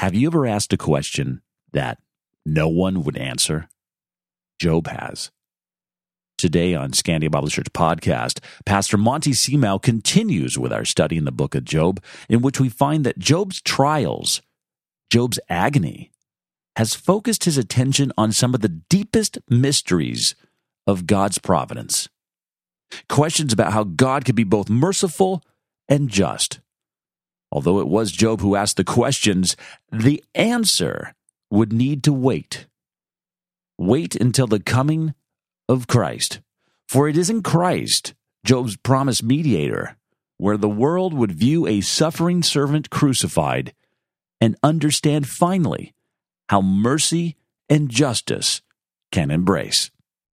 Have you ever asked a question that no one would answer? Job has. Today on Scandia Bible Church Podcast, Pastor Monty Seamau continues with our study in the book of Job, in which we find that Job's trials, Job's agony, has focused his attention on some of the deepest mysteries of God's providence. Questions about how God could be both merciful and just. Although it was Job who asked the questions, the answer would need to wait. Wait until the coming of Christ. For it is in Christ, Job's promised mediator, where the world would view a suffering servant crucified and understand finally how mercy and justice can embrace.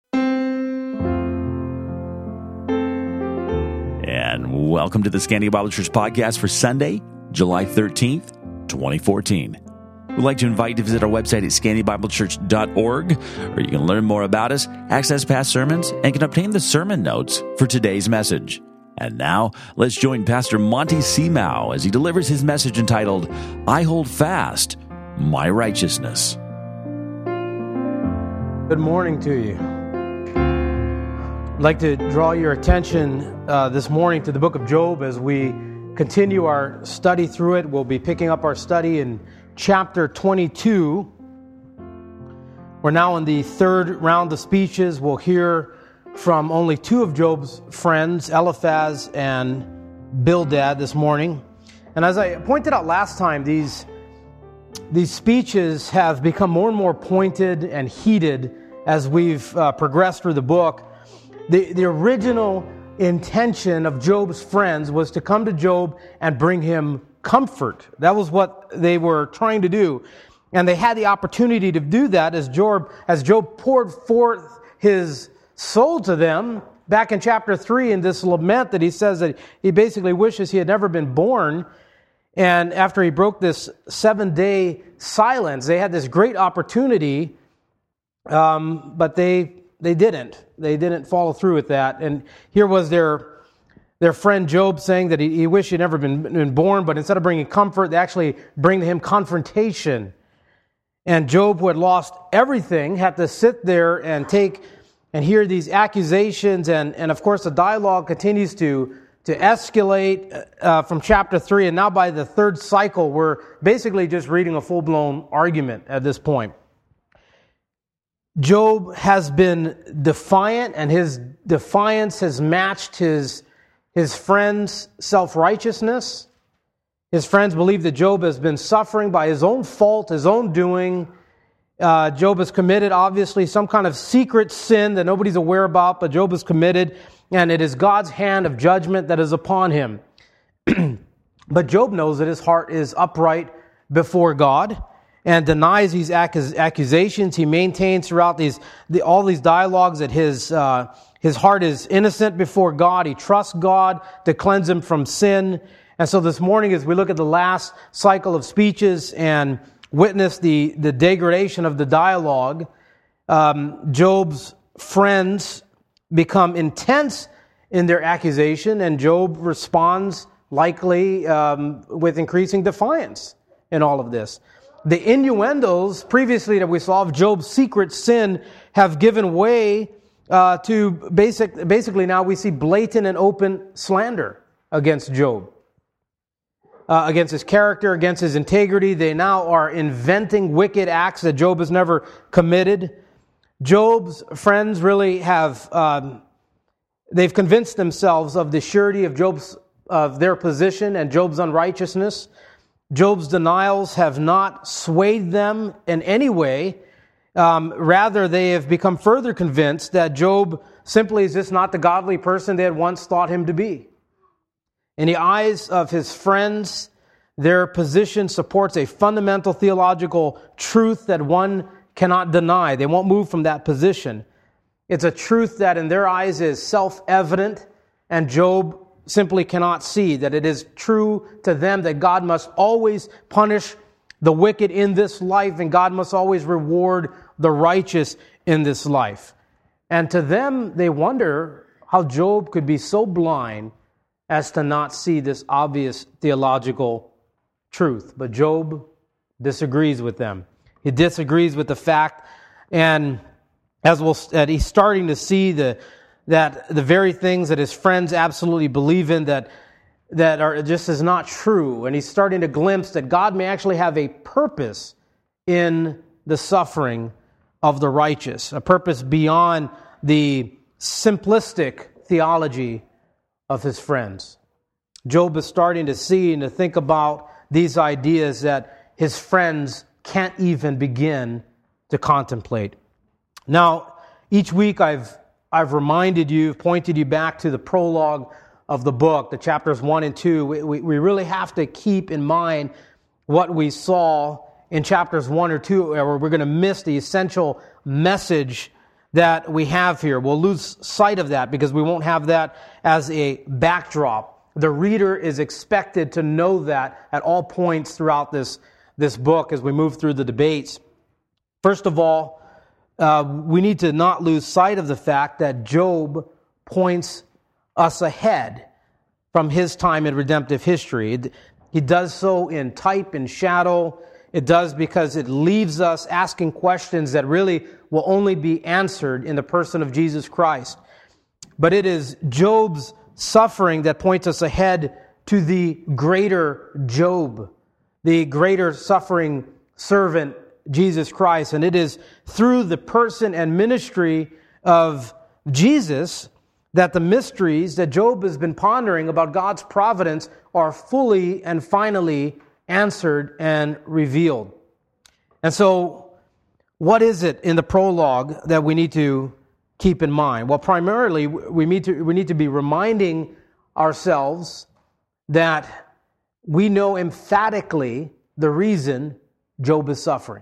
And welcome to the Scandia Bible Church Podcast for Sunday, July 13th, 2014. We'd like to invite you to visit our website at scandiabiblechurch.org, where you can learn more about us, access past sermons, and can obtain the sermon notes for today's message. And now, let's join Pastor Monty Seamau as he delivers his message entitled, I Hold Fast My Righteousness. Good morning to you. I'd like to draw your attention this morning to the book of Job as we continue our study through it. We'll be picking up our study in chapter 22. We're now in the third round of speeches. We'll hear from only two of Job's friends, Eliphaz and Bildad, this morning. And as I pointed out last time, these speeches have become more and more pointed and heated as we've progressed through the book. The original intention of Job's friends was to come to Job and bring him comfort. That was what they were trying to do. And they had the opportunity to do that as Job poured forth his soul to them back in chapter 3 in this lament that he says that he basically wishes he had never been born. And after he broke this 7-day silence, they had this great opportunity, but they didn't. They didn't follow through with that. And here was their friend Job saying that he wished he'd never been born, but instead of bringing comfort, they actually bring to him confrontation. And Job, who had lost everything, had to sit there and hear these accusations. And of course, the dialogue continues to escalate from chapter 3. And now by the third cycle, we're basically just reading a full-blown argument at this point. Job has been defiant, and his defiance has matched his friends' self-righteousness. His friends believe that Job has been suffering by his own fault, his own doing. Job has committed, obviously, some kind of secret sin that nobody's aware about, but Job has committed, and it is God's hand of judgment that is upon him. But Job knows that his heart is upright before God and denies these accusations. He maintains throughout all these dialogues that his heart is innocent before God. He trusts God to cleanse him from sin. And so this morning, as we look at the last cycle of speeches and witness the degradation of the dialogue, Job's friends become intense in their accusation, and Job responds likely with increasing defiance in all of this. The innuendos previously that we saw of Job's secret sin have given way to basically now we see blatant and open slander against Job. Against his character, against his integrity. They now are inventing wicked acts that Job has never committed. Job's friends really have, they've convinced themselves of the surety of their position and Job's unrighteousness. Job's denials have not swayed them in any way. Rather, they have become further convinced that Job simply is just not the godly person they had once thought him to be. In the eyes of his friends, their position supports a fundamental theological truth that one cannot deny. They won't move from that position. It's a truth that in their eyes is self-evident, and Job simply cannot see that it is true to them that God must always punish the wicked in this life, and God must always reward the righteous in this life. And to them, they wonder how Job could be so blind as to not see this obvious theological truth. But Job disagrees with them. He disagrees with the fact, and he's starting to see that the very things that his friends absolutely believe in that are just is not true, and he's starting to glimpse that God may actually have a purpose in the suffering of the righteous, a purpose beyond the simplistic theology of his friends. Job is starting to see and to think about these ideas that his friends can't even begin to contemplate. Now, each week I've reminded you, pointed you back to the prologue of the book, the chapters 1 and 2. We really have to keep in mind what we saw in chapters 1 or 2, or we're going to miss the essential message that we have here. We'll lose sight of that because we won't have that as a backdrop. The reader is expected to know that at all points throughout this book as we move through the debates. First of all, we need to not lose sight of the fact that Job points us ahead from his time in redemptive history. He does so in type and shadow. It does because it leaves us asking questions that really will only be answered in the person of Jesus Christ. But it is Job's suffering that points us ahead to the greater Job, the greater suffering servant, Jesus Christ. And it is through the person and ministry of Jesus that the mysteries that Job has been pondering about God's providence are fully and finally answered and revealed. And so, what is it in the prologue that we need to keep in mind? Well, primarily, we need to be reminding ourselves that we know emphatically the reason Job is suffering.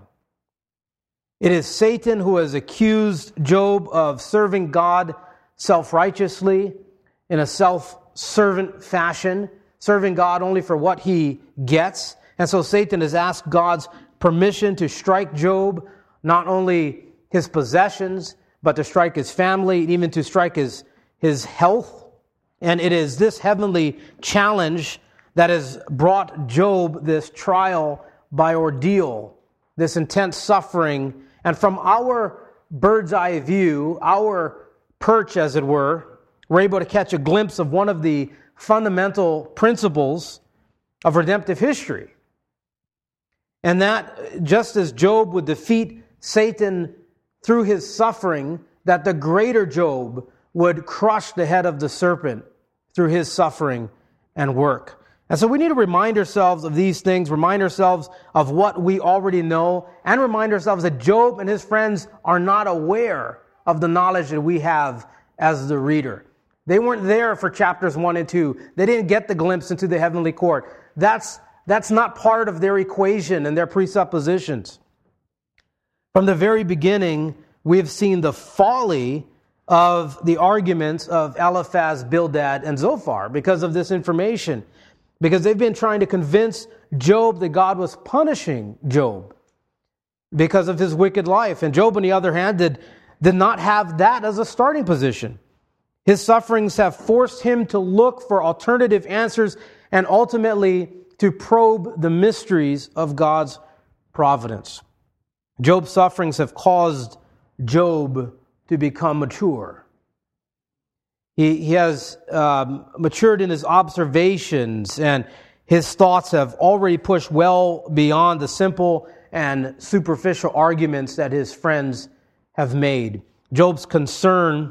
It is Satan who has accused Job of serving God self-righteously, in a self-servant fashion, serving God only for what he gets. And so Satan has asked God's permission to strike Job, not only his possessions, but to strike his family, and even to strike his health. And it is this heavenly challenge that has brought Job this trial by ordeal, this intense suffering. And from our bird's eye view, our perch, as it were, we're able to catch a glimpse of one of the fundamental principles of redemptive history. And that, just as Job would defeat Satan through his suffering, that the greater Job would crush the head of the serpent through his suffering and work. And so we need to remind ourselves of these things, remind ourselves of what we already know, and remind ourselves that Job and his friends are not aware of the knowledge that we have as the reader. They weren't there for chapters 1 and 2. They didn't get the glimpse into the heavenly court. That's not part of their equation and their presuppositions. From the very beginning, we have seen the folly of the arguments of Eliphaz, Bildad, and Zophar because of this information. Because they've been trying to convince Job that God was punishing Job because of his wicked life. And Job, on the other hand, did not have that as a starting position. His sufferings have forced him to look for alternative answers and ultimately to probe the mysteries of God's providence. Job's sufferings have caused Job to become mature. He has matured in his observations, and his thoughts have already pushed well beyond the simple and superficial arguments that his friends have made. Job's concern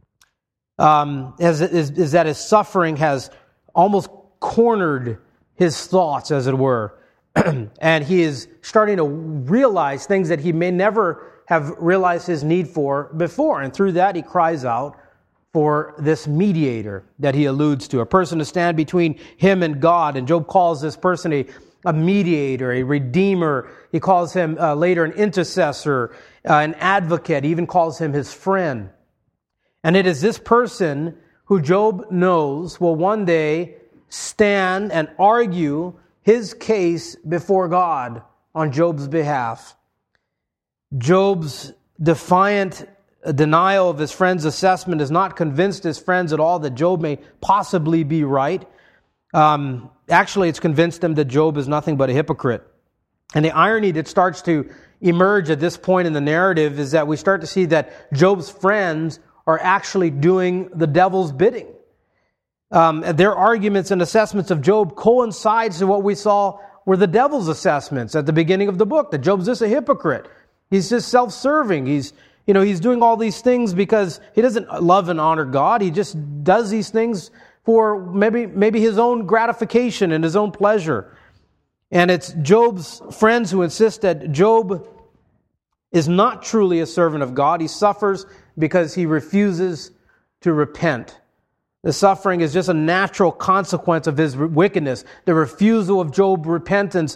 is that his suffering has almost cornered his thoughts, as it were. And he is starting to realize things that he may never have realized his need for before. And through that, he cries out for this mediator that he alludes to, a person to stand between him and God. And Job calls this person a mediator, a redeemer. He calls him later an intercessor, an advocate. He even calls him his friend. And it is this person who Job knows will one day stand and argue his case before God on Job's behalf. Job's defiant denial of his friend's assessment has not convinced his friends at all that Job may possibly be right. Actually, it's convinced them that Job is nothing but a hypocrite. And the irony that starts to emerge at this point in the narrative is that we start to see that Job's friends are actually doing the devil's bidding. Their arguments and assessments of Job coincides to what we saw were the devil's assessments at the beginning of the book, that Job's just a hypocrite. He's just self-serving. He's doing all these things because he doesn't love and honor God. He just does these things for maybe his own gratification and his own pleasure. And it's Job's friends who insist that Job is not truly a servant of God. He suffers because he refuses to repent. The suffering is just a natural consequence of his wickedness. The refusal of Job's repentance,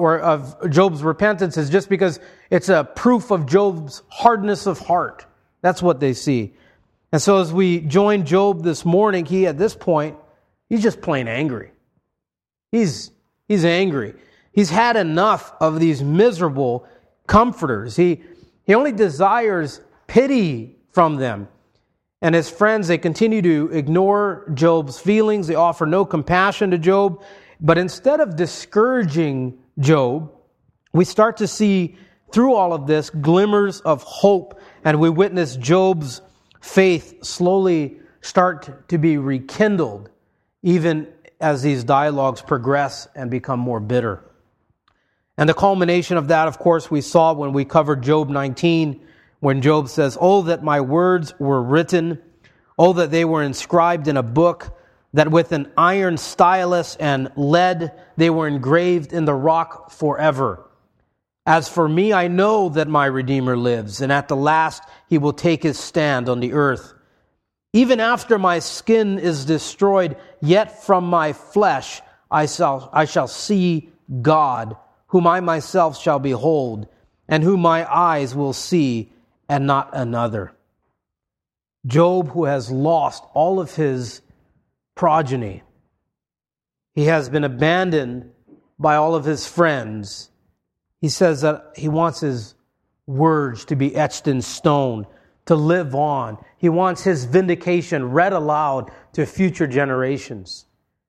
is just because it's a proof of Job's hardness of heart. That's what they see. And so as we join Job this morning, at this point, he's just plain angry. He's angry. He's had enough of these miserable comforters. He only desires pity from them. And his friends, they continue to ignore Job's feelings. They offer no compassion to Job. But instead of discouraging Job, we start to see through all of this glimmers of hope. And we witness Job's faith slowly start to be rekindled, even as these dialogues progress and become more bitter. And the culmination of that, of course, we saw when we covered Job 19, when Job says, "Oh, that my words were written, oh, that they were inscribed in a book, that with an iron stylus and lead they were engraved in the rock forever. As for me, I know that my Redeemer lives, and at the last he will take his stand on the earth. Even after my skin is destroyed, yet from my flesh I shall see God, whom I myself shall behold, and whom my eyes will see, and not another." Job, who has lost all of his progeny, he has been abandoned by all of his friends. He says that he wants his words to be etched in stone, to live on. He wants his vindication read aloud to future generations.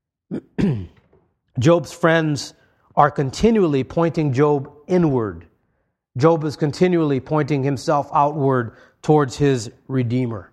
Job's friends are continually pointing Job inward. Job is continually pointing himself outward towards his Redeemer.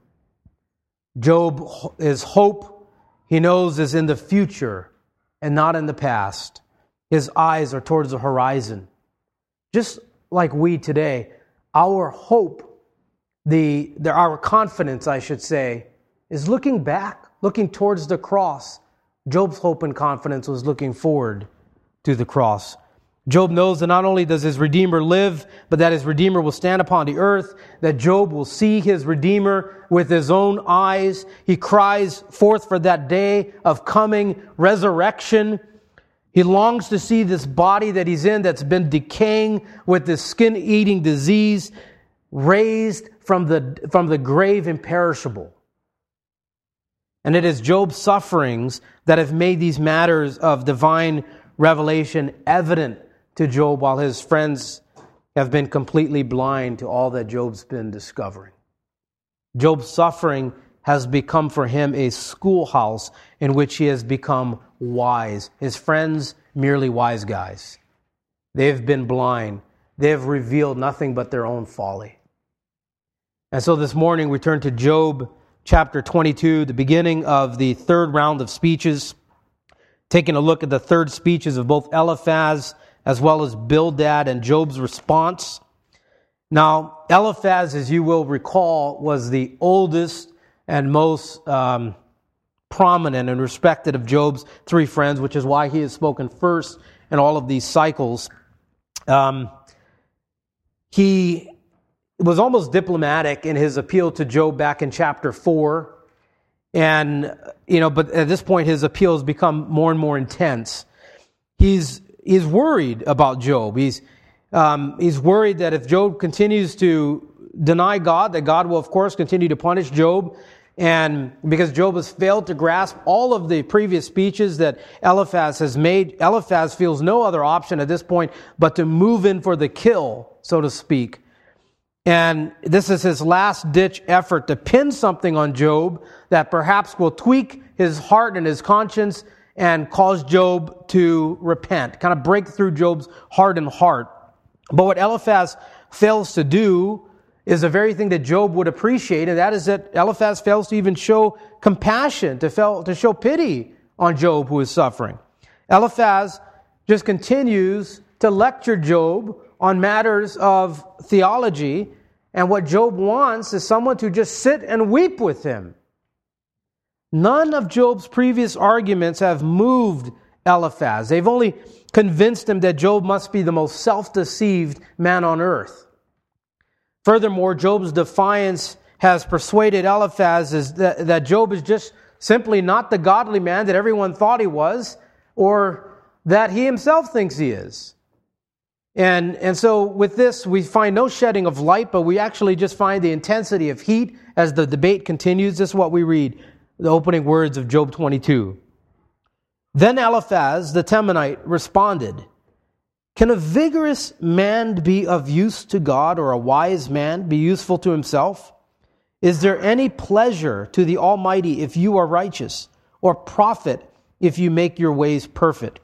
Job's hope, he knows, is in the future and not in the past. His eyes are towards the horizon. Just like we today, our hope, our confidence, I should say, is looking back, looking towards the cross. Job's hope and confidence was looking forward to the cross. Job knows that not only does his Redeemer live, but that his Redeemer will stand upon the earth, that Job will see his Redeemer with his own eyes. He cries forth for that day of coming resurrection. He longs to see this body that he's in that's been decaying with this skin-eating disease raised from the grave imperishable. And it is Job's sufferings that have made these matters of divine revelation evident to Job, while his friends have been completely blind to all that Job's been discovering. Job's suffering has become for him a schoolhouse in which he has become wise. His friends, merely wise guys. They've been blind. They have revealed nothing but their own folly. And so this morning we turn to Job chapter 22, the beginning of the third round of speeches, taking a look at the third speeches of both Eliphaz as well as Bildad and Job's response. Now, Eliphaz, as you will recall, was the oldest and most prominent and respected of Job's three friends, which is why he is spoken first in all of these cycles. He was almost diplomatic in his appeal to Job back in chapter 4. And, but at this point his appeal has become more and more intense. He's worried about Job. He's worried that if Job continues to deny God, that God will, of course, continue to punish Job. And because Job has failed to grasp all of the previous speeches that Eliphaz has made, Eliphaz feels no other option at this point but to move in for the kill, so to speak. And this is his last-ditch effort to pin something on Job that perhaps will tweak his heart and his conscience and cause Job to repent, kind of break through Job's hardened heart. But what Eliphaz fails to do is the very thing that Job would appreciate, and that is that Eliphaz fails to even show compassion, to show pity on Job who is suffering. Eliphaz just continues to lecture Job on matters of theology, and what Job wants is someone to just sit and weep with him. None of Job's previous arguments have moved Eliphaz. They've only convinced him that Job must be the most self-deceived man on earth. Furthermore, Job's defiance has persuaded Eliphaz that Job is just simply not the godly man that everyone thought he was, or that he himself thinks he is. And so with this, we find no shedding of light, but we actually just find the intensity of heat as the debate continues. This is what we read, the opening words of Job 22. Then Eliphaz the Temanite responded, "Can a vigorous man be of use to God, or a wise man be useful to himself? Is there any pleasure to the Almighty if you are righteous, or profit if you make your ways perfect?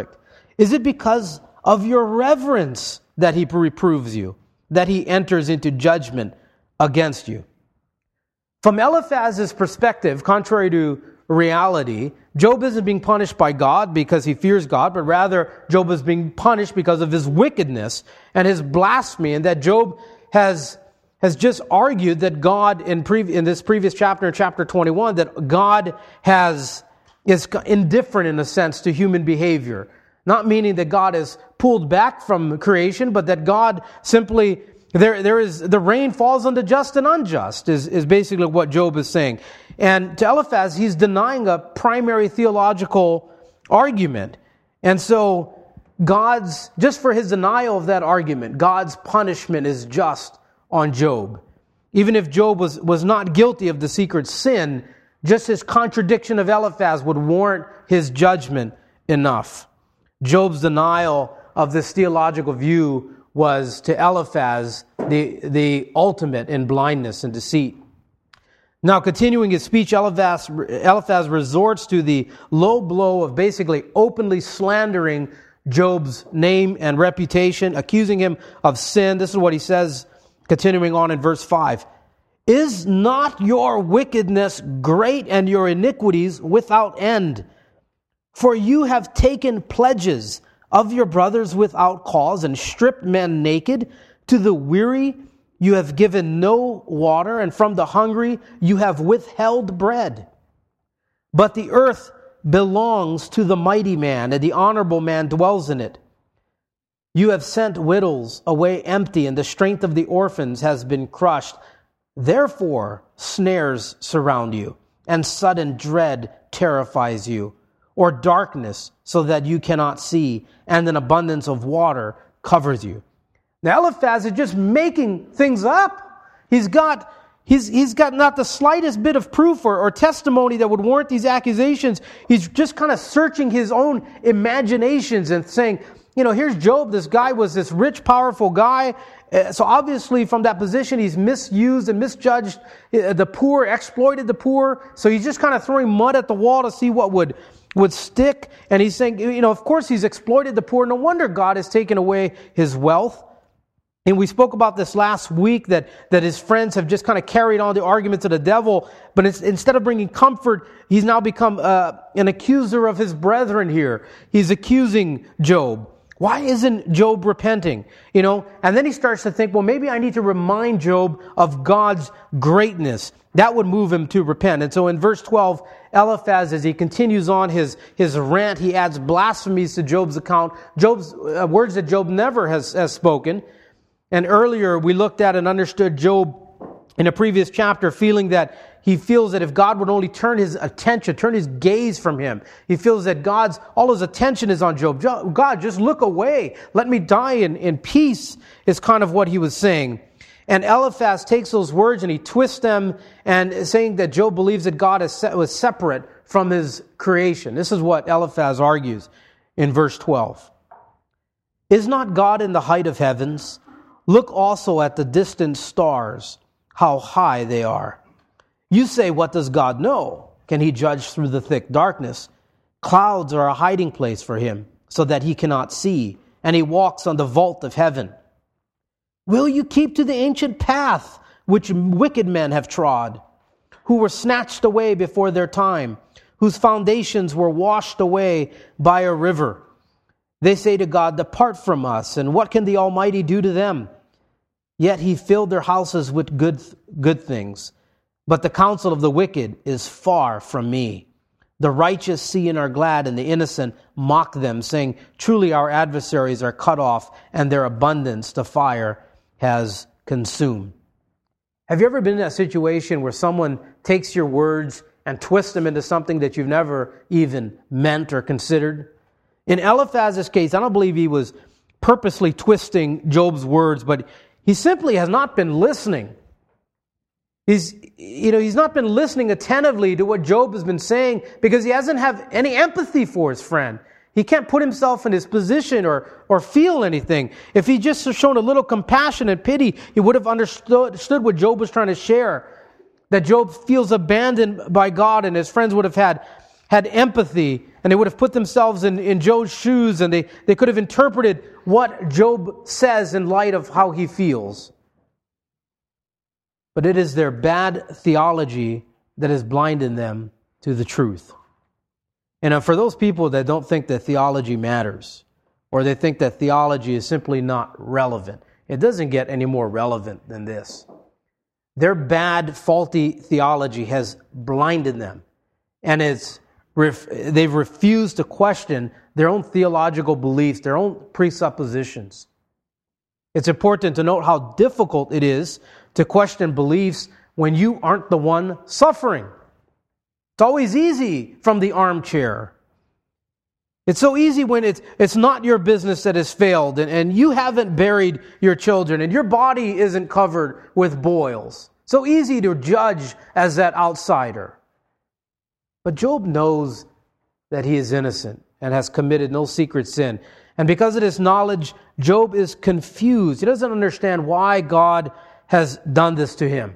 Is it because of your reverence that he reproves you, that he enters into judgment against you?" From Eliphaz's perspective, contrary to reality, Job isn't being punished by God because he fears God, but rather Job is being punished because of his wickedness and his blasphemy, and that Job has just argued that God, in this previous chapter, in chapter 21, that God is indifferent in a sense to human behavior. Not meaning that God is pulled back from creation, but that God simply, the rain falls on the just and unjust, is basically what Job is saying. And to Eliphaz, he's denying a primary theological argument. And so just for his denial of that argument, God's punishment is just on Job. Even if Job was not guilty of the secret sin, just his contradiction of Eliphaz would warrant his judgment enough. Job's denial of this theological view was to Eliphaz the ultimate in blindness and deceit. Now, continuing his speech, Eliphaz resorts to the low blow of basically openly slandering Job's name and reputation, accusing him of sin. This is what he says, continuing on in verse 5. "Is not your wickedness great and your iniquities without end? For you have taken pledges of your brothers without cause and stripped men naked. To the weary you have given no water, and from the hungry you have withheld bread. But the earth belongs to the mighty man, and the honorable man dwells in it. You have sent widows away empty, and the strength of the orphans has been crushed. Therefore snares surround you, and sudden dread terrifies you, or darkness so that you cannot see, and an abundance of water covers you." Now Eliphaz is just making things up. He's got not the slightest bit of proof or testimony that would warrant these accusations. He's just kind of searching his own imaginations and saying, here's Job. This guy was this rich, powerful guy. So obviously from that position, he's misused and misjudged the poor, exploited the poor. So he's just kind of throwing mud at the wall to see what would stick. And he's saying, of course he's exploited the poor. No wonder God has taken away his wealth. And we spoke about this last week, that his friends have just kind of carried on the arguments of the devil. But instead of bringing comfort, he's now become an accuser of his brethren here. He's accusing Job. Why isn't Job repenting? And then he starts to think, well, maybe I need to remind Job of God's greatness. That would move him to repent. And so in verse 12, Eliphaz, as he continues on his rant, he adds blasphemies to Job's account. Job's words that Job never has spoken. And earlier we looked at and understood Job in a previous chapter, feeling that he feels that if God would only turn his gaze from him, he feels that all his attention is on Job. God, just look away. Let me die in peace, is kind of what he was saying. And Eliphaz takes those words and he twists them, and saying that Job believes that God was separate from his creation. This is what Eliphaz argues in verse 12. "Is not God in the height of heavens? Look also at the distant stars, how high they are. You say, what does God know? Can he judge through the thick darkness? Clouds are a hiding place for him, so that he cannot see, and he walks on the vault of heaven. Will you keep to the ancient path which wicked men have trod, who were snatched away before their time, whose foundations were washed away by a river? They say to God, depart from us, and what can the Almighty do to them? Yet he filled their houses with good things. But the counsel of the wicked is far from me. The righteous see and are glad, and the innocent mock them, saying, truly our adversaries are cut off, and their abundance the fire has consumed. Have you ever been in a situation where someone takes your words and twists them into something that you've never even meant or considered? In Eliphaz's case, I don't believe he was purposely twisting Job's words, but he simply has not been listening. He's not been listening attentively to what Job has been saying because he hasn't had any empathy for his friend. He can't put himself in his position or feel anything. If he just shown a little compassion and pity, he would have understood what Job was trying to share. That Job feels abandoned by God, and his friends would have had empathy, and they would have put themselves in Job's shoes, and they could have interpreted what Job says in light of how he feels. But it is their bad theology that has blinded them to the truth. And for those people that don't think that theology matters, or they think that theology is simply not relevant, it doesn't get any more relevant than this. Their bad, faulty theology has blinded them, and they've refused to question their own theological beliefs, their own presuppositions. It's important to note how difficult it is to question beliefs when you aren't the one suffering. It's always easy from the armchair. It's so easy when it's not your business that has failed, and you haven't buried your children, and your body isn't covered with boils. So easy to judge as that outsider. But Job knows that he is innocent and has committed no secret sin. And because of this knowledge, Job is confused. He doesn't understand why God has done this to him.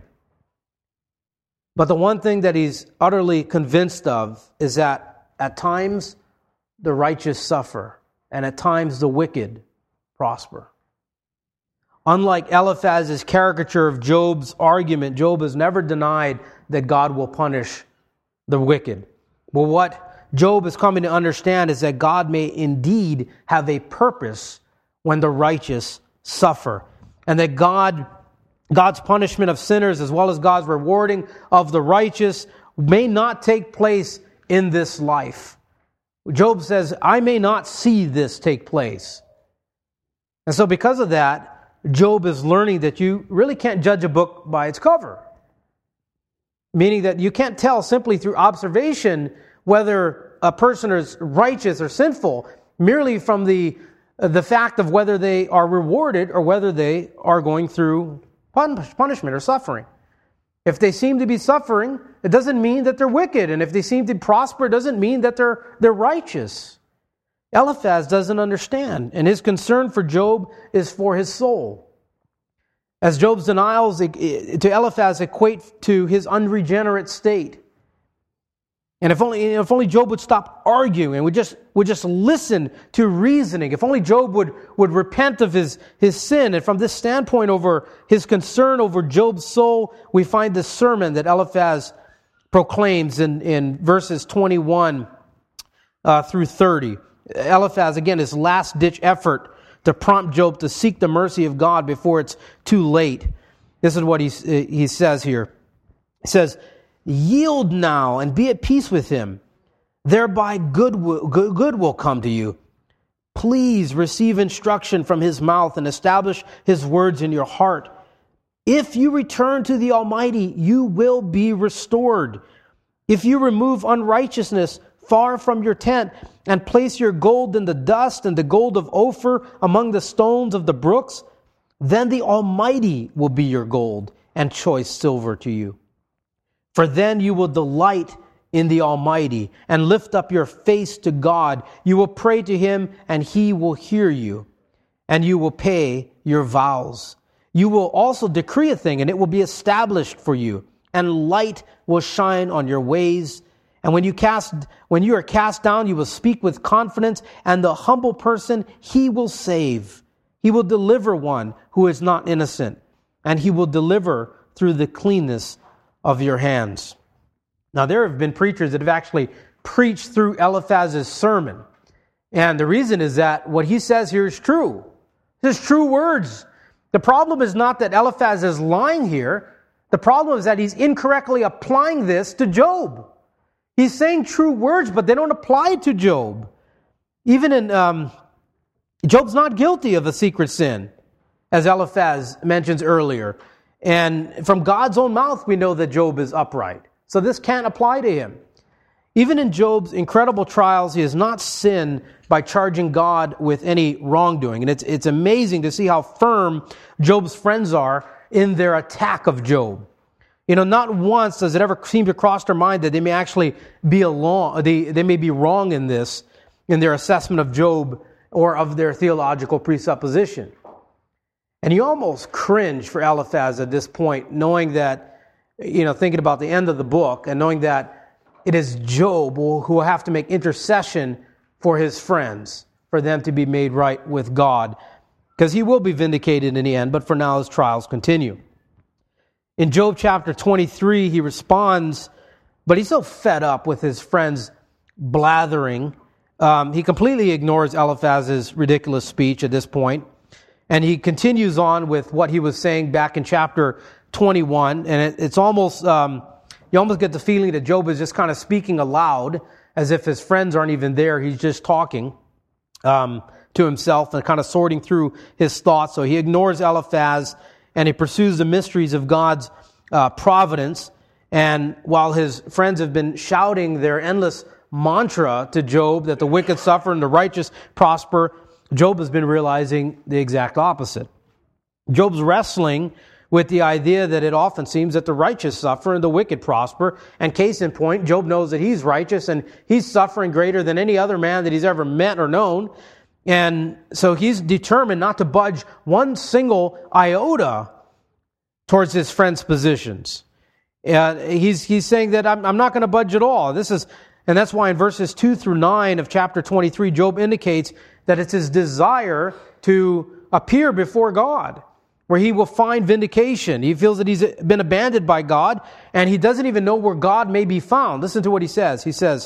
But the one thing that he's utterly convinced of is that at times the righteous suffer, and at times the wicked prosper. Unlike Eliphaz's caricature of Job's argument, Job has never denied that God will punish the wicked. Well, what Job is coming to understand is that God may indeed have a purpose when the righteous suffer, and that God's punishment of sinners as well as God's rewarding of the righteous may not take place in this life. Job says, I may not see this take place. And so because of that, Job is learning that you really can't judge a book by its cover. Meaning that you can't tell simply through observation whether a person is righteous or sinful merely from the fact of whether they are rewarded or whether they are going through punishment or suffering. If they seem to be suffering, it doesn't mean that they're wicked. And if they seem to prosper, it doesn't mean that they're righteous. Eliphaz doesn't understand, and his concern for Job is for his soul. As Job's denials to Eliphaz equate to his unregenerate state. And if only Job would stop arguing and would just listen to reasoning. If only Job would repent of his sin. And from this standpoint over his concern over Job's soul, we find this sermon that Eliphaz proclaims in verses 21 through 30. Eliphaz, again, his last-ditch effort to prompt Job to seek the mercy of God before it's too late. This is what he says here. He says, yield now and be at peace with him. Thereby good will come to you. Please receive instruction from his mouth and establish his words in your heart. If you return to the Almighty, you will be restored. If you remove unrighteousness far from your tent and place your gold in the dust and the gold of Ophir among the stones of the brooks, then the Almighty will be your gold and choice silver to you. For then you will delight in the Almighty and lift up your face to God. You will pray to him and he will hear you, and you will pay your vows. You will also decree a thing and it will be established for you, and light will shine on your ways, And when you are cast down, you will speak with confidence, and the humble person he will save. He will deliver one who is not innocent, and he will deliver through the cleanness of your hands. Now, there have been preachers that have actually preached through Eliphaz's sermon. And the reason is that what he says here is true. There's true words. The problem is not that Eliphaz is lying here. The problem is that he's incorrectly applying this to Job. He's saying true words, but they don't apply to Job. Even in Job's not guilty of a secret sin, as Eliphaz mentions earlier. And from God's own mouth, we know that Job is upright. So this can't apply to him. Even in Job's incredible trials, he has not sinned by charging God with any wrongdoing. And it's amazing to see how firm Job's friends are in their attack of Job. You know, not once does it ever seem to cross their mind that they may actually be they may be wrong in this, in their assessment of Job or of their theological presupposition. And you almost cringe for Eliphaz at this point, knowing that, thinking about the end of the book and knowing that it is Job who will have to make intercession for his friends, for them to be made right with God, because he will be vindicated in the end, but for now his trials continue. In Job chapter 23, he responds, but he's so fed up with his friends blathering, he completely ignores Eliphaz's ridiculous speech at this point, and he continues on with what he was saying back in chapter 21, and it's almost... you almost get the feeling that Job is just kind of speaking aloud, as if his friends aren't even there. He's just talking to himself and kind of sorting through his thoughts. So he ignores Eliphaz and he pursues the mysteries of God's providence. And while his friends have been shouting their endless mantra to Job that the wicked suffer and the righteous prosper, Job has been realizing the exact opposite. Job's wrestling with the idea that it often seems that the righteous suffer and the wicked prosper. And case in point, Job knows that he's righteous and he's suffering greater than any other man that he's ever met or known. And so he's determined not to budge one single iota towards his friend's positions. He's saying that I'm not going to budge at all. And that's why in verses 2 through 9 of chapter 23, Job indicates that it's his desire to appear before God, where he will find vindication. He feels that he's been abandoned by God, and he doesn't even know where God may be found. Listen to what he says. He says,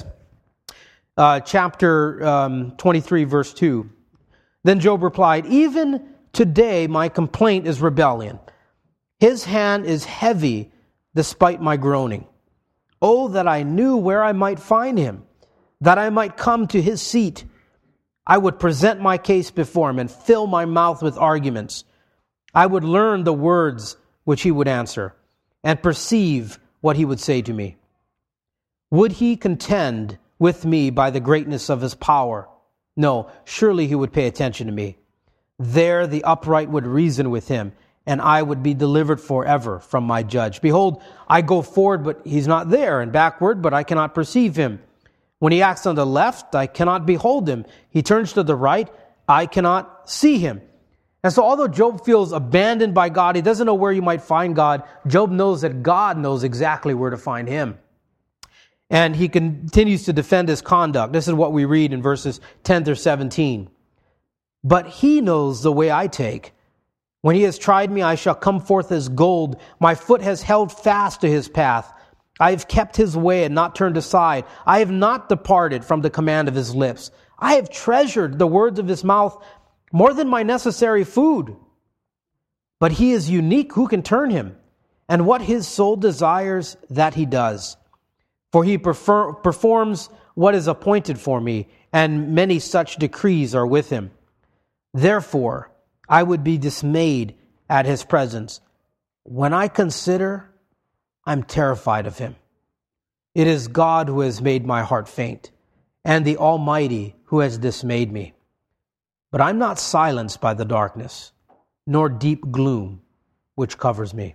chapter 23, verse 2, "Then Job replied, 'Even today my complaint is rebellion. His hand is heavy despite my groaning. Oh, that I knew where I might find him, that I might come to his seat. I would present my case before him and fill my mouth with arguments. I would learn the words which he would answer and perceive what he would say to me. Would he contend with me by the greatness of his power? No, surely he would pay attention to me. There the upright would reason with him, and I would be delivered forever from my judge. Behold, I go forward, but he's not there, and backward, but I cannot perceive him. When he acts on the left, I cannot behold him. He turns to the right, I cannot see him.'" And so although Job feels abandoned by God, he doesn't know where you might find God, Job knows that God knows exactly where to find him. And he continues to defend his conduct. This is what we read in verses 10 through 17. "But he knows the way I take. When he has tried me, I shall come forth as gold. My foot has held fast to his path. I have kept his way and not turned aside. I have not departed from the command of his lips. I have treasured the words of his mouth more than my necessary food. But he is unique, who can turn him? And what his soul desires, that he does. For he performs what is appointed for me, and many such decrees are with him. Therefore, I would be dismayed at his presence. When I consider, I'm terrified of him. It is God who has made my heart faint, and the Almighty who has dismayed me. But I'm not silenced by the darkness, nor deep gloom which covers me."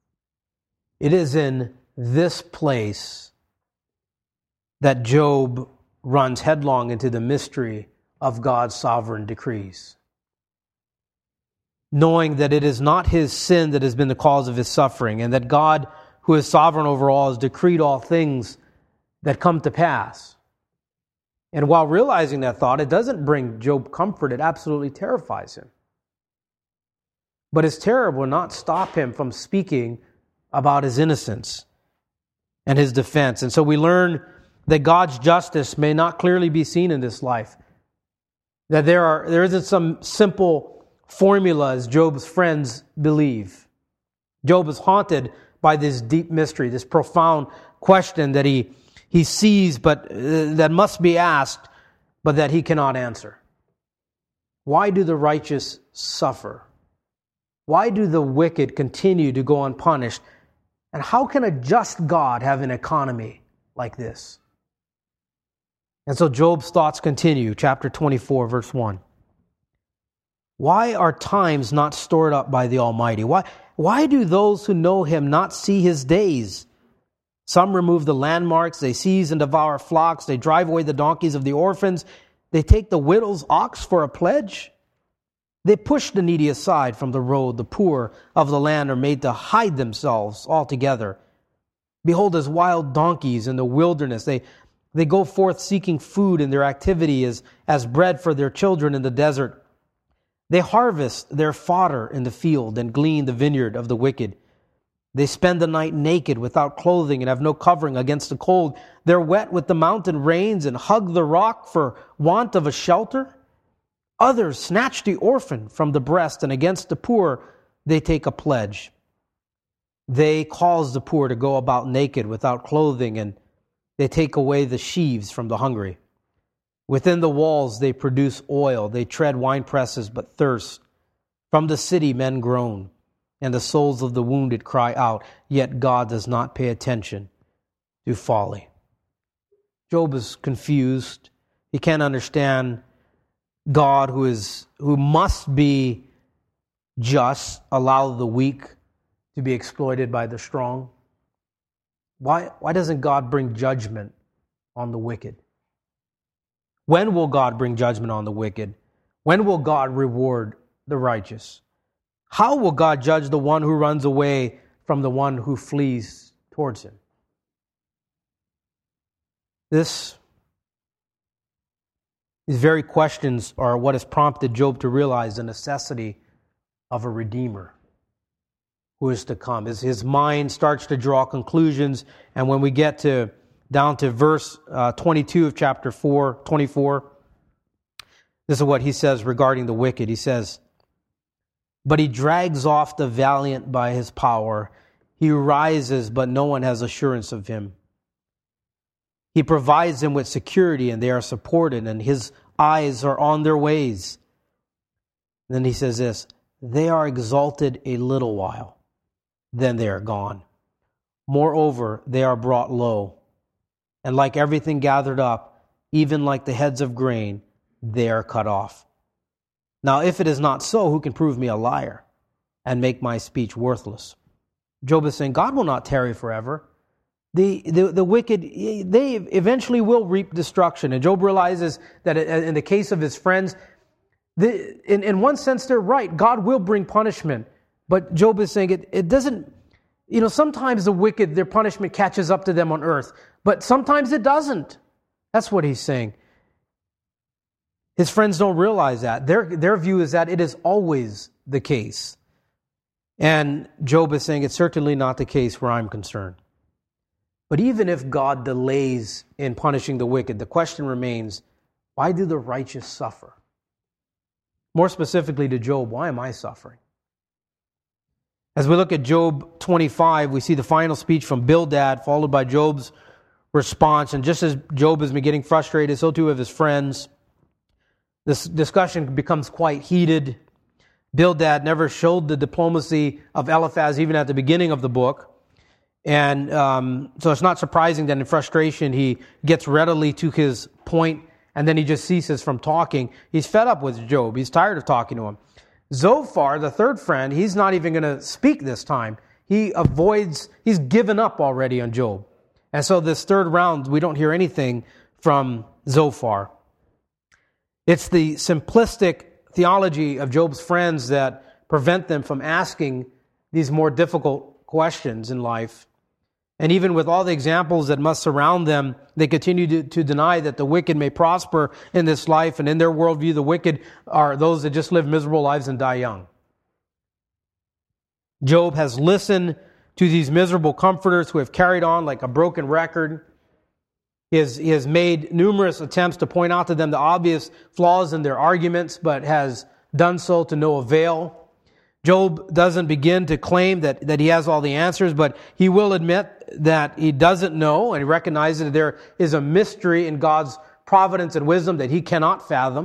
It is in this place that Job runs headlong into the mystery of God's sovereign decrees. Knowing that it is not his sin that has been the cause of his suffering, and that God, who is sovereign over all, has decreed all things that come to pass. And while realizing that thought, it doesn't bring Job comfort. It absolutely terrifies him. But his terror will not stop him from speaking about his innocence and his defense. And so we learn that God's justice may not clearly be seen in this life. That there isn't some simple formula as Job's friends believe. Job is haunted by this deep mystery, this profound question that he sees, but that must be asked, but that he cannot answer. Why do the righteous suffer? Why do the wicked continue to go unpunished? And how can a just God have an economy like this? And so Job's thoughts continue, chapter 24, verse 1. Why are times not stored up by the Almighty? Why do those who know Him not see His days? Some remove the landmarks, they seize and devour flocks, they drive away the donkeys of the orphans, they take the widow's ox for a pledge. They push the needy aside from the road, the poor of the land are made to hide themselves altogether. Behold, as wild donkeys in the wilderness, they go forth seeking food, and their activity is as bread for their children in the desert. They harvest their fodder in the field and glean the vineyard of the wicked. They spend the night naked without clothing and have no covering against the cold. They're wet with the mountain rains and hug the rock for want of a shelter. Others snatch the orphan from the breast, and against the poor they take a pledge. They cause the poor to go about naked without clothing, and they take away the sheaves from the hungry. Within the walls they produce oil. They tread wine presses but thirst. From the city men groan, and the souls of the wounded cry out, yet God does not pay attention to folly. Job is confused. He can't understand God, who must be just, allow the weak to be exploited by the strong. Why doesn't God bring judgment on the wicked? When will God bring judgment on the wicked? When will God reward the righteous? How will God judge the one who runs away from the one who flees towards him? These very questions are what has prompted Job to realize the necessity of a Redeemer who is to come. His mind starts to draw conclusions, and when we get down to verse 22 of chapter 24, this is what he says regarding the wicked. He says, "But he drags off the valiant by his power. He rises, but no one has assurance of him. He provides them with security, and they are supported, and his eyes are on their ways." And then he says this, "They are exalted a little while, then they are gone. Moreover, they are brought low, and like everything gathered up, even like the heads of grain, they are cut off. Now, if it is not so, who can prove me a liar and make my speech worthless?" Job is saying God will not tarry forever. The wicked, they eventually will reap destruction. And Job realizes that in the case of his friends, in one sense they're right. God will bring punishment. But Job is saying it doesn't, sometimes the wicked, their punishment catches up to them on earth. But sometimes it doesn't. That's what he's saying. His friends don't realize that. Their view is that it is always the case. And Job is saying it's certainly not the case where I'm concerned. But even if God delays in punishing the wicked, the question remains, why do the righteous suffer? More specifically to Job, why am I suffering? As we look at Job 25, we see the final speech from Bildad, followed by Job's response. And just as Job has been getting frustrated, so too have his friends. This discussion becomes quite heated. Bildad never showed the diplomacy of Eliphaz even at the beginning of the book. And so it's not surprising that in frustration he gets readily to his point, and then he just ceases from talking. He's fed up with Job. He's tired of talking to him. Zophar, the third friend, he's not even going to speak this time. He's given up already on Job. And so this third round, we don't hear anything from Zophar. It's the simplistic theology of Job's friends that prevent them from asking these more difficult questions in life. And even with all the examples that must surround them, they continue to deny that the wicked may prosper in this life. And in their worldview, the wicked are those that just live miserable lives and die young. Job has listened to these miserable comforters who have carried on like a broken record. He has made numerous attempts to point out to them the obvious flaws in their arguments, but has done so to no avail. Job doesn't begin to claim that he has all the answers, but he will admit that he doesn't know, and he recognizes that there is a mystery in God's providence and wisdom that he cannot fathom.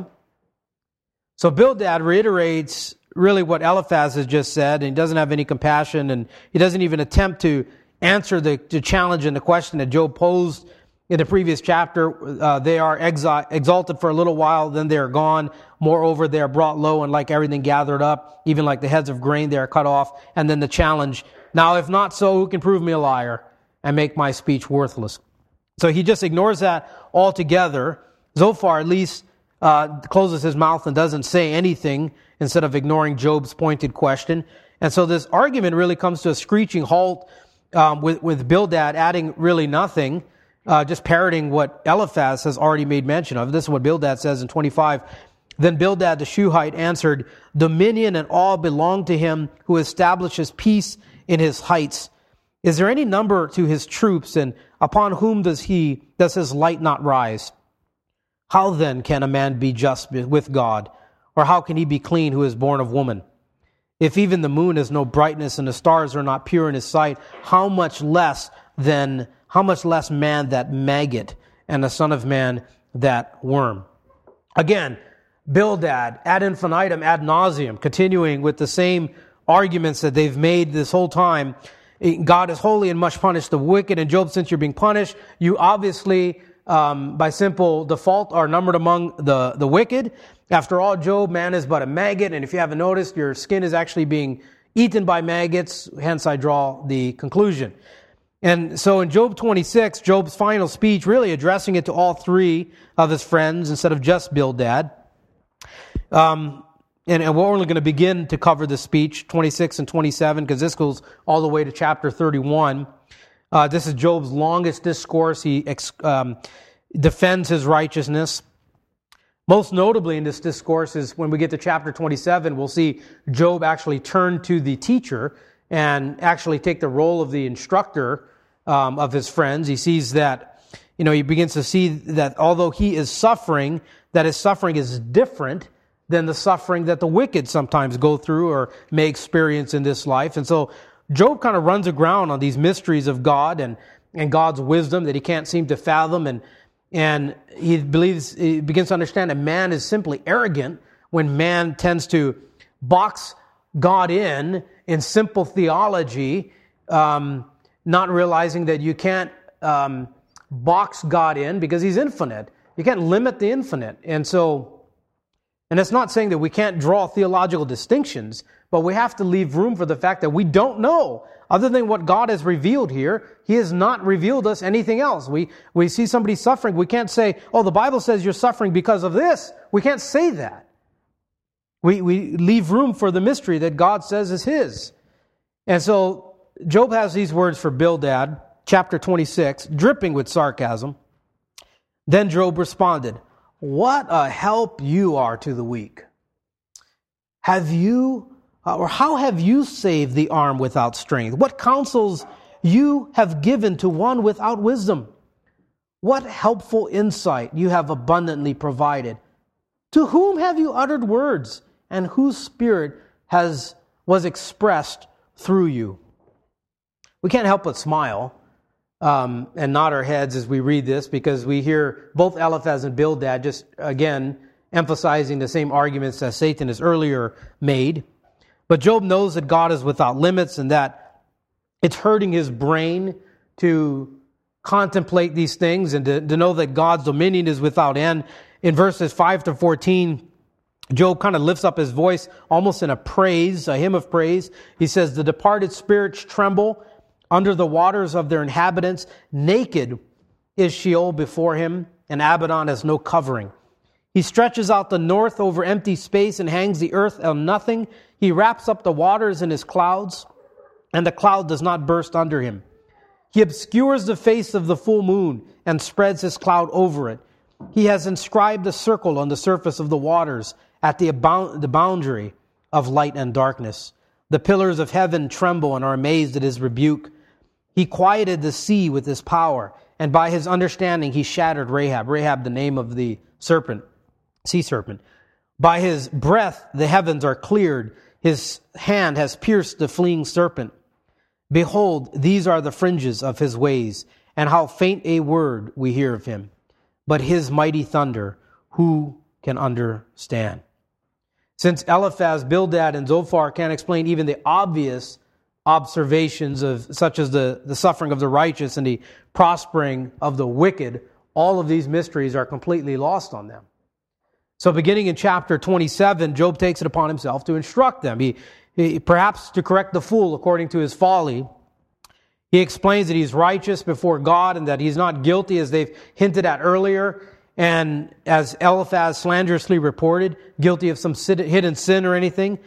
So Bildad reiterates really what Eliphaz has just said, and he doesn't have any compassion, and he doesn't even attempt to answer the challenge and the question that Job posed in the previous chapter. They are exalted for a little while, then they are gone. Moreover, they are brought low, and like everything gathered up, even like the heads of grain, they are cut off. And then the challenge, now if not so, who can prove me a liar and make my speech worthless? So he just ignores that altogether. Zophar at least closes his mouth and doesn't say anything instead of ignoring Job's pointed question. And so this argument really comes to a screeching halt with Bildad adding really nothing, just parroting what Eliphaz has already made mention of. This is what Bildad says in 25. Then Bildad the Shuhite answered, "Dominion and awe belong to him who establishes peace in his heights. Is there any number to his troops, and upon whom does his light not rise? How then can a man be just with God? Or how can he be clean who is born of woman? If even the moon has no brightness and the stars are not pure in his sight, how much less man that maggot, and the son of man that worm?" Again, Bildad ad infinitum, ad nauseum, continuing with the same arguments that they've made this whole time. God is holy and must punish the wicked. And Job, since you're being punished, you obviously, by simple default, are numbered among the wicked. After all, Job, man is but a maggot. And if you haven't noticed, your skin is actually being eaten by maggots. Hence, I draw the conclusion. And so in Job 26, Job's final speech, really addressing it to all three of his friends instead of just Bildad. And we're only going to begin to cover the speech, 26 and 27, because this goes all the way to chapter 31. This is Job's longest discourse. He defends his righteousness. Most notably in this discourse is when we get to chapter 27, we'll see Job actually turn to the teacher and actually take the role of the instructor of his friends. He sees that, he begins to see that although he is suffering, that his suffering is different than the suffering that the wicked sometimes go through or may experience in this life. And so Job kind of runs aground on these mysteries of God and God's wisdom that he can't seem to fathom. And he begins to understand that man is simply arrogant when man tends to box God in simple theology, not realizing that you can't box God in because he's infinite. You can't limit the infinite. And it's not saying that we can't draw theological distinctions, but we have to leave room for the fact that we don't know. Other than what God has revealed here, He has not revealed us anything else. We see somebody suffering, we can't say, oh, the Bible says you're suffering because of this. We can't say that. We leave room for the mystery that God says is His. And so Job has these words for Bildad, chapter 26, dripping with sarcasm. Then Job responded, "What a help you are to the weak. How have you saved the arm without strength? What counsels you have given to one without wisdom? What helpful insight you have abundantly provided. To whom have you uttered words, and whose spirit was expressed through you?" We can't help but smile and nod our heads as we read this, because we hear both Eliphaz and Bildad just, again, emphasizing the same arguments that Satan has earlier made. But Job knows that God is without limits and that it's hurting his brain to contemplate these things and to know that God's dominion is without end. In verses 5 to 14, Job kind of lifts up his voice almost in a hymn of praise. He says, "The departed spirits tremble under the waters of their inhabitants. Naked is Sheol before him, and Abaddon has no covering. He stretches out the north over empty space and hangs the earth on nothing. He wraps up the waters in his clouds, and the cloud does not burst under him. He obscures the face of the full moon and spreads his cloud over it. He has inscribed a circle on the surface of the waters at the boundary of light and darkness. The pillars of heaven tremble and are amazed at his rebuke. He quieted the sea with his power, and by his understanding he shattered Rahab. Rahab, the name of the serpent, sea serpent. By his breath the heavens are cleared. His hand has pierced the fleeing serpent. Behold, these are the fringes of his ways, and how faint a word we hear of him. But his mighty thunder, who can understand? Since Eliphaz, Bildad, and Zophar can't explain even the obvious observations of such as the suffering of the righteous and the prospering of the wicked, all of these mysteries are completely lost on them. So beginning in chapter 27, Job takes it upon himself to instruct them. He perhaps to correct the fool according to his folly. He explains that he's righteous before God and that he's not guilty, as they've hinted at earlier, and as Eliphaz slanderously reported, guilty of some hidden sin or anything.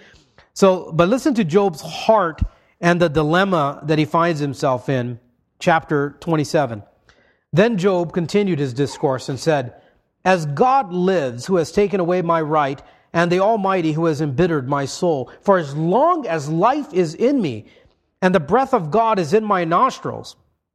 But listen to Job's heart and the dilemma that he finds himself in, chapter 27. Then Job continued his discourse and said, "As God lives, who has taken away my right, and the Almighty who has embittered my soul, for as long as life is in me, and the breath of God is in my nostrils,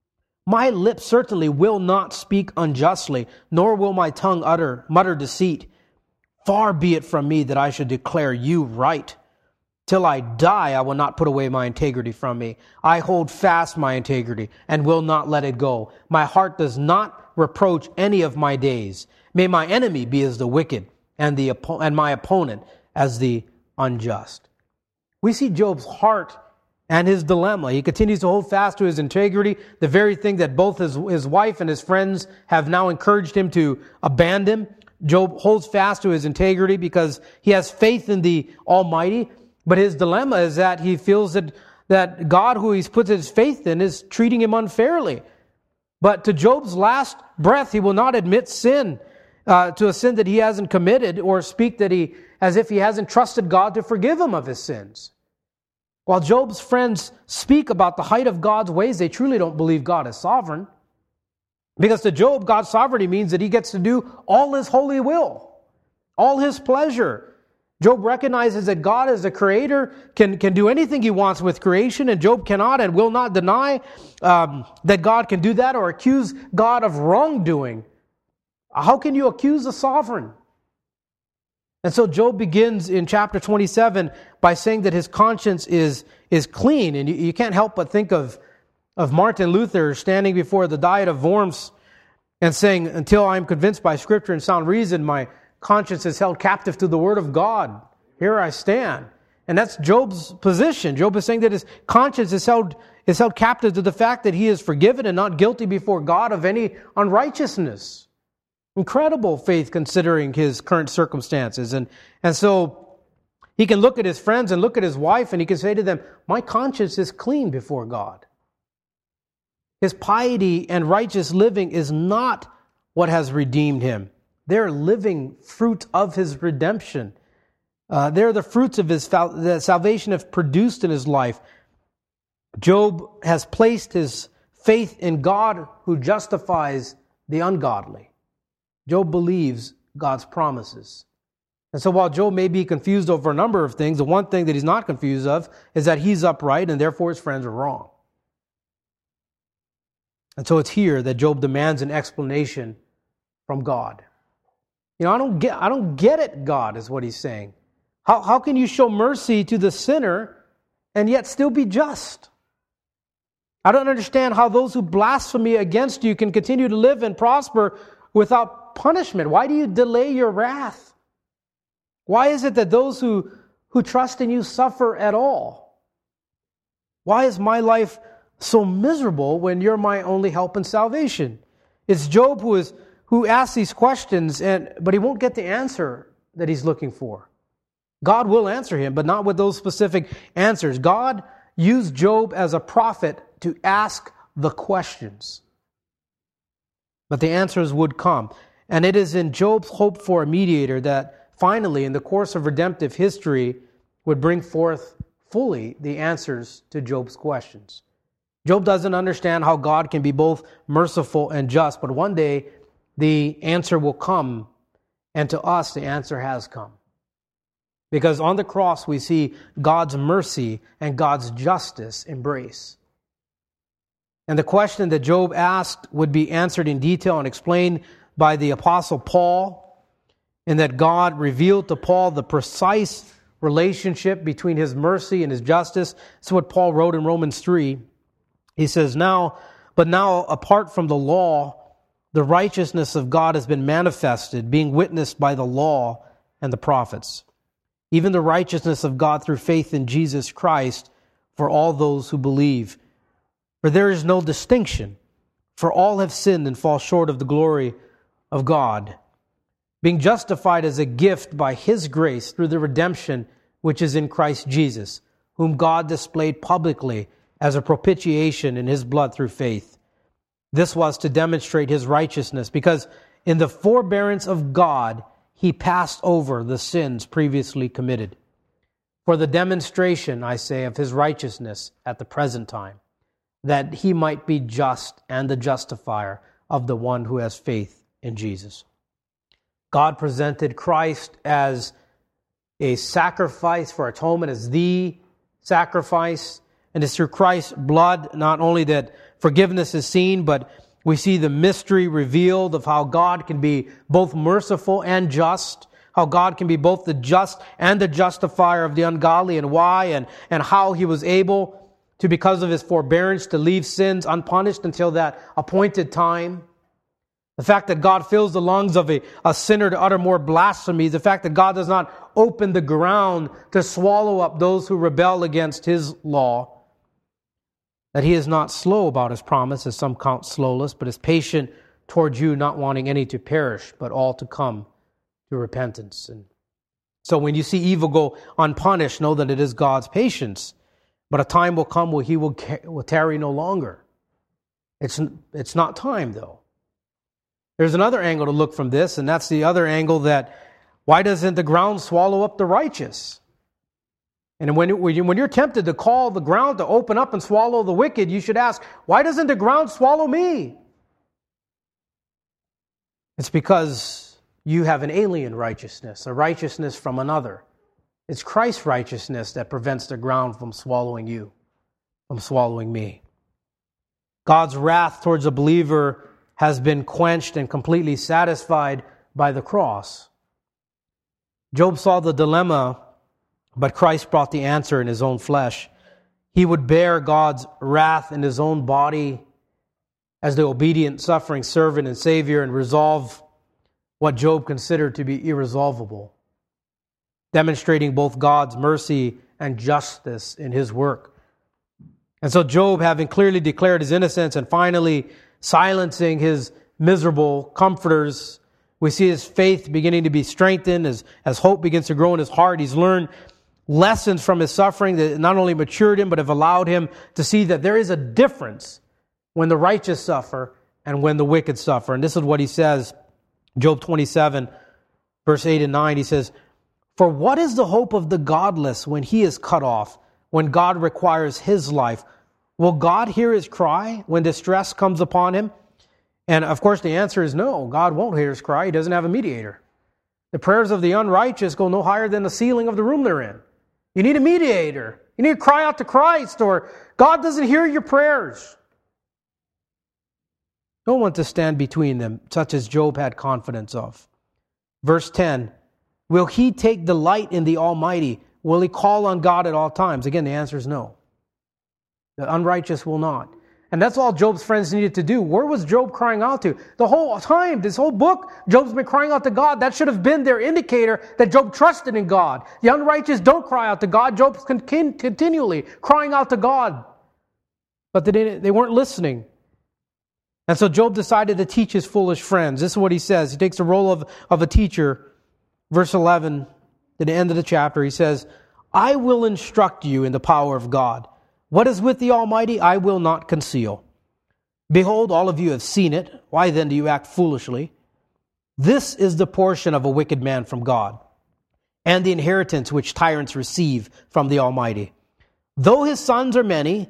my lips certainly will not speak unjustly, nor will my tongue mutter deceit. Far be it from me that I should declare you right. Till I die, I will not put away my integrity from me. I hold fast my integrity and will not let it go. My heart does not reproach any of my days. May my enemy be as the wicked, and my opponent as the unjust." We see Job's heart and his dilemma. He continues to hold fast to his integrity, the very thing that both his wife and his friends have now encouraged him to abandon. Job holds fast to his integrity because he has faith in the Almighty, but his dilemma is that he feels that God, who he's put his faith in, is treating him unfairly. But to Job's last breath, he will not admit sin, to a sin that he hasn't committed, or speak as if he hasn't trusted God to forgive him of his sins. While Job's friends speak about the height of God's ways, they truly don't believe God is sovereign. Because to Job, God's sovereignty means that he gets to do all his holy will, all his pleasure. Job recognizes that God as the creator can do anything he wants with creation, and Job cannot and will not deny that God can do that or accuse God of wrongdoing. How can you accuse the sovereign? And so Job begins in chapter 27 by saying that his conscience is clean. And you can't help but think of Martin Luther standing before the Diet of Worms and saying, "Until I am convinced by Scripture and sound reason, my conscience is held captive to the Word of God. Here I stand." And that's Job's position. Job is saying that his conscience is held captive to the fact that he is forgiven and not guilty before God of any unrighteousness. Incredible faith considering his current circumstances. And so he can look at his friends and look at his wife and he can say to them, "My conscience is clean before God." His piety and righteous living is not what has redeemed him. They're living fruit of his redemption. They're the fruits of the salvation have produced in his life. Job has placed his faith in God who justifies the ungodly. Job believes God's promises. And so while Job may be confused over a number of things, the one thing that he's not confused of is that he's upright and therefore his friends are wrong. And so it's here that Job demands an explanation from God. I don't get it, God, is what he's saying. How can you show mercy to the sinner and yet still be just? I don't understand how those who blaspheme against you can continue to live and prosper without punishment. Why do you delay your wrath? Why is it that those who trust in you suffer at all? Why is my life so miserable when you're my only help and salvation? It's Job who asks these questions, but he won't get the answer that he's looking for. God will answer him, but not with those specific answers. God used Job as a prophet to ask the questions. But the answers would come. And it is in Job's hope for a mediator that finally, in the course of redemptive history, would bring forth fully the answers to Job's questions. Job doesn't understand how God can be both merciful and just, but one day the answer will come, and to us the answer has come. Because on the cross we see God's mercy and God's justice embrace. And the question that Job asked would be answered in detail and explained by the Apostle Paul, in that God revealed to Paul the precise relationship between his mercy and his justice. That's what Paul wrote in Romans 3. He says, But now, apart from the law, the righteousness of God has been manifested, being witnessed by the law and the prophets, even the righteousness of God through faith in Jesus Christ for all those who believe. For there is no distinction, for all have sinned and fall short of the glory of God, being justified as a gift by His grace through the redemption which is in Christ Jesus, whom God displayed publicly as a propitiation in His blood through faith. This was to demonstrate His righteousness, because in the forbearance of God, He passed over the sins previously committed, for the demonstration, I say, of His righteousness at the present time, that He might be just and the justifier of the one who has faith in Jesus. God presented Christ as a sacrifice for atonement, as the sacrifice. And it's through Christ's blood, not only that forgiveness is seen, but we see the mystery revealed of how God can be both merciful and just, how God can be both the just and the justifier of the ungodly, and why, and how He was able to, because of His forbearance, to leave sins unpunished until that appointed time. The fact that God fills the lungs of a sinner to utter more blasphemies, the fact that God does not open the ground to swallow up those who rebel against His law, that He is not slow about His promise, as some count slowness, but is patient towards you, not wanting any to perish, but all to come to repentance. And so when you see evil go unpunished, know that it is God's patience. But a time will come where He will tarry no longer. It's not time, though. There's another angle to look from this, and that's the other angle, that why doesn't the ground swallow up the righteous? And when you're tempted to call the ground to open up and swallow the wicked, you should ask, why doesn't the ground swallow me? It's because you have an alien righteousness, a righteousness from another. It's Christ's righteousness that prevents the ground from swallowing you, from swallowing me. God's wrath towards a believer has been quenched and completely satisfied by the cross. Job saw the dilemma, but Christ brought the answer in His own flesh. He would bear God's wrath in His own body as the obedient, suffering servant and Savior, and resolve what Job considered to be irresolvable, demonstrating both God's mercy and justice in His work. And so Job, having clearly declared his innocence and finally silencing his miserable comforters, we see his faith beginning to be strengthened as hope begins to grow in his heart. He's learned lessons from his suffering that not only matured him, but have allowed him to see that there is a difference when the righteous suffer and when the wicked suffer. And this is what he says, Job 27, verse 8 and 9. He says, "For what is the hope of the godless when he is cut off, when God requires his life? Will God hear his cry when distress comes upon him?" And of course the answer is no. God won't hear his cry. He doesn't have a mediator. The prayers of the unrighteous go no higher than the ceiling of the room they're in. You need a mediator. You need to cry out to Christ, or God doesn't hear your prayers. No one to stand between them, such as Job had confidence of. Verse 10, "Will he take delight in the Almighty? Will he call on God at all times?" Again, the answer is no. The unrighteous will not. And that's all Job's friends needed to do. Where was Job crying out to? The whole time, this whole book, Job's been crying out to God. That should have been their indicator that Job trusted in God. The unrighteous don't cry out to God. Job's continually crying out to God. But they weren't listening. And so Job decided to teach his foolish friends. This is what he says. He takes the role of a teacher. Verse 11, to the end of the chapter, he says, "I will instruct you in the power of God. What is with the Almighty, I will not conceal. Behold, all of you have seen it. Why then do you act foolishly? This is the portion of a wicked man from God, and the inheritance which tyrants receive from the Almighty. Though his sons are many,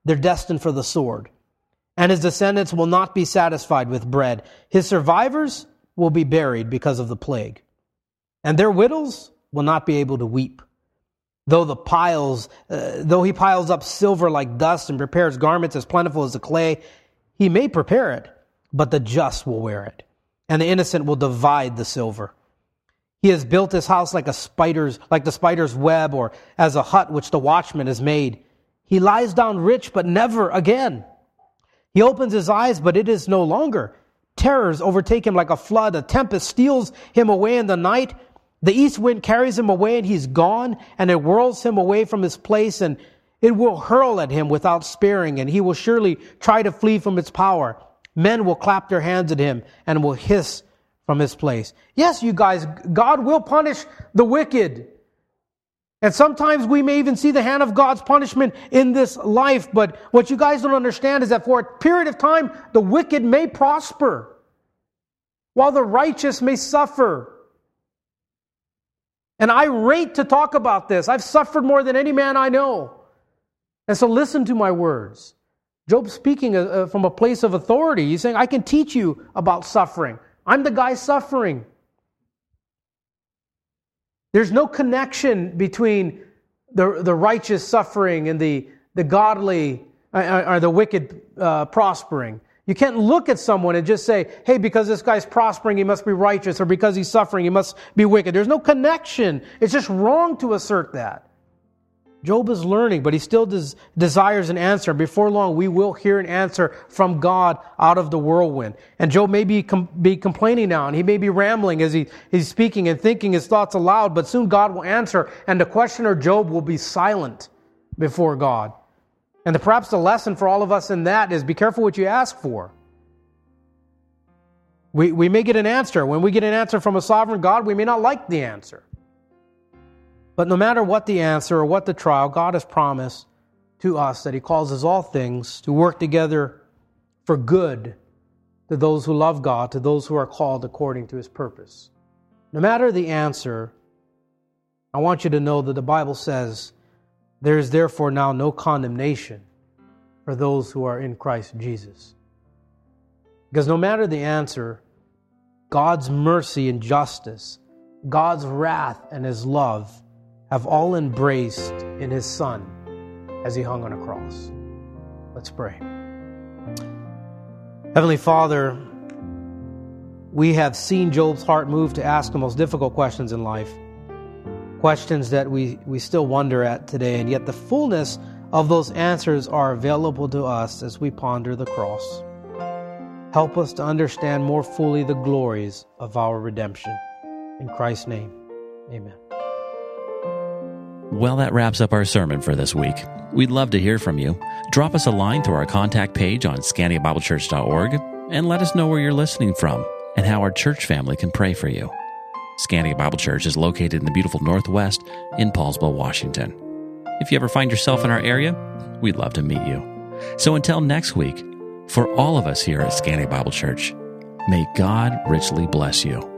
They're destined for the sword. And his descendants will not be satisfied with bread. His survivors will be buried because of the plague. And their widows will not be able to weep. Though he piles up silver like dust and prepares garments as plentiful as the clay, he may prepare it, but the just will wear it, and the innocent will divide the silver. He has built his house like the spider's web, or as a hut which the watchman has made. He lies down rich, but never again. He opens his eyes, but it is no longer. Terrors overtake him like a flood. A tempest steals him away in the night. The east wind carries him away, and he's gone, and it whirls him away from his place, and it will hurl at him without sparing, and he will surely try to flee from its power. Men will clap their hands at him and will hiss from his place. Yes, you guys, God will punish the wicked. And sometimes we may even see the hand of God's punishment in this life. But what you guys don't understand is that for a period of time, the wicked may prosper, while the righteous may suffer. And I rate to talk about this. I've suffered more than any man I know. And so listen to my words. Job's speaking from a place of authority. He's saying, I can teach you about suffering. I'm the guy suffering. There's no connection between the righteous suffering and the godly or the wicked prospering. You can't look at someone and just say, hey, because this guy's prospering, he must be righteous, or because he's suffering, he must be wicked. There's no connection. It's just wrong to assert that. Job is learning, but he still desires an answer. Before long, we will hear an answer from God out of the whirlwind. And Job may be complaining now, and he may be rambling as he's speaking and thinking his thoughts aloud, but soon God will answer, and the questioner Job will be silent before God. And perhaps the lesson for all of us in that is be careful what you ask for. We may get an answer. When we get an answer from a sovereign God, we may not like the answer. But no matter what the answer or what the trial, God has promised to us that He causes all things to work together for good to those who love God, to those who are called according to His purpose. No matter the answer, I want you to know that the Bible says, there is therefore now no condemnation for those who are in Christ Jesus. Because no matter the answer, God's mercy and justice, God's wrath and His love have all embraced in His Son as He hung on a cross. Let's pray. Heavenly Father, we have seen Job's heart move to ask the most difficult questions in life, questions that we still wonder at today, and yet the fullness of those answers are available to us as we ponder the cross. Help us to understand more fully the glories of our redemption. In Christ's name, amen. Well, that wraps up our sermon for this week. We'd love to hear from you. Drop us a line through our contact page on ScandiaBibleChurch.org and let us know where you're listening from and how our church family can pray for you. Scandia Bible Church is located in the beautiful Northwest in Paulsville, Washington. If you ever find yourself in our area, we'd love to meet you. So until next week, for all of us here at Scandia Bible Church, may God richly bless you.